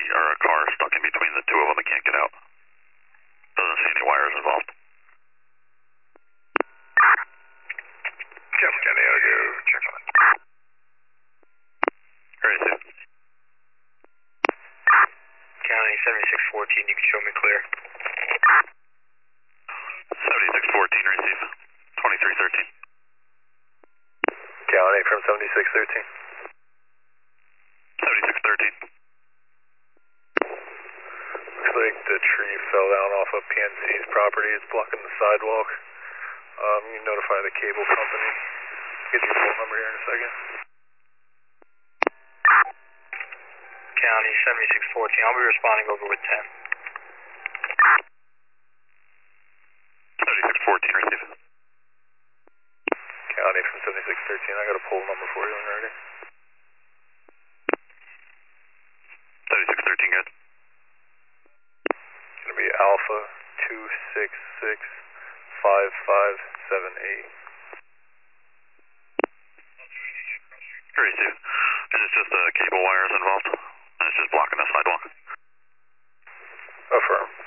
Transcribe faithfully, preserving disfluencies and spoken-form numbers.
or a car stuck in between the two of them and can't get out. Doesn't see any wires involved. Jeff County, I'll go check on it. Very soon. County seventy-six fourteen, you can show me clear. seventy-six fourteen, receive. twenty-three thirteen. County from seventy-six thirteen. seventy-six thirteen. Looks like the tree fell down off of P N C's property. It's blocking the sidewalk. Um, you notify the cable company. Get your phone number here in a second. County seventy-six fourteen. I'll be responding over with ten. seventy-six fourteen, receive. County from seventy-six thirteen. I got a poll number for you when ready. seventy-six thirteen, good. It's going to be Alpha two six six five five seven eight. Receive. Is it just uh, cable wires involved? And it's just blocking the sidewalk? Affirm.